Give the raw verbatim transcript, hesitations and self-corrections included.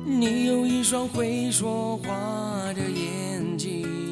你有一双会说话的眼睛。